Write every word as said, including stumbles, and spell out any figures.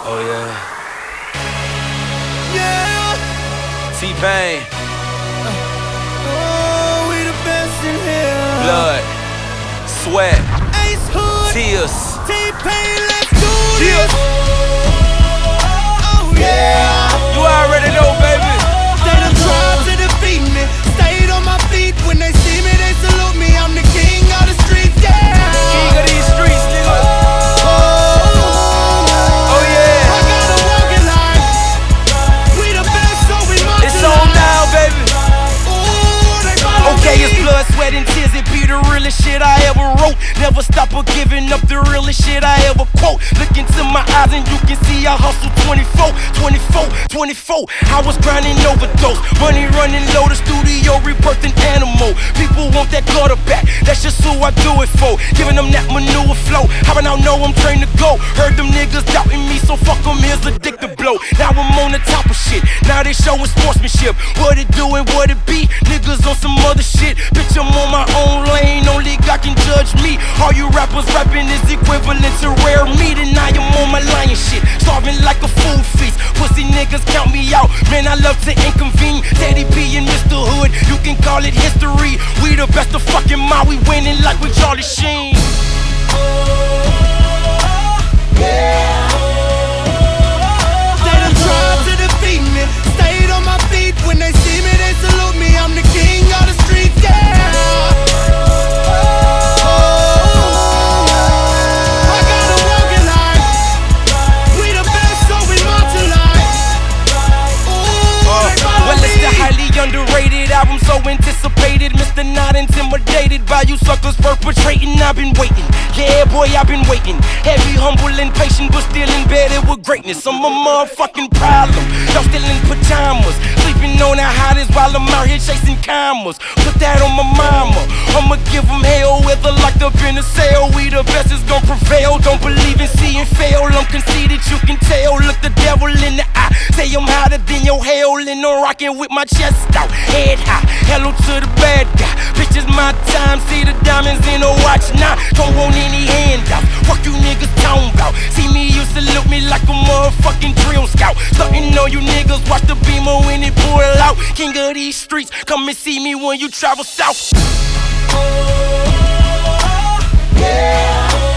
Oh yeah. Yeah. T-Pain. Oh, we the best in here. Blood. Sweat. Ace Hood. Tears. T-Pain, let's do this. Tears. Oh yeah. You already know, baby. They done tried to defeat me. Stayed on my feet. When they see me, they salute me. I'm the king of the streets, yeah. King of these streets, nigga. Blood, sweat, and tears, it be the realest shit I ever wrote. Never stop or giving up the realest shit I ever quote. Look into my eyes and you can see I hustle twenty-four, twenty-four, twenty-four. I was grinding overdose, money running low, the studio rebirthing animal. People want that quarterback, that's just who I do it for. Giving them that manure flow, how I now know I'm trained to go. Heard them niggas doubting me, so fuck them, here's a dick to blow. Now I'm on the top of shit, now they showing sportsmanship. What it do and what it be, niggas on some other shit. Bitch, I'm on my own lane, only God can judge me. All you rappers rapping is equivalent to rare meat, and I am on my lion shit, starving like a food feast. Pussy niggas count me out, man, I love to inconvene. Teddy P and Mister Hood, you can call it history. We the best of fucking mind, we winning like we Charlie Sheen. Yeah. They done tried to defeat me, stayed on my feet. When they see me, they salute me. I'm the king of the streets, yeah. Underrated album, so anticipated. Mister Not Intimidated by you suckers perpetrating. I've been waiting, yeah boy, I've been waiting. Heavy, humble, and patient, but still embedded with greatness. I'm a motherfucking problem. Y'all still in pajamas, sleeping on the hottest while I'm out here chasing commas. Put that on my mama, I'ma give them hell, whether locked up in a cell. We the best is gon' prevail. Don't believe in seeing fail. I'm conceited, you can tell. Look the devil in the eye, say I'm hotter than your hell, and I'm rocking with my chest out, head high. Hello to the bad guy, bitch, it's my time. See the diamonds in a watch now, don't want any handouts. Fuck you niggas talking about. See me, you salute me like a motherfucking drill scout. Starting on you niggas, watch the beamer when it pull out. King of these streets, come and see me when you travel south. Yeah.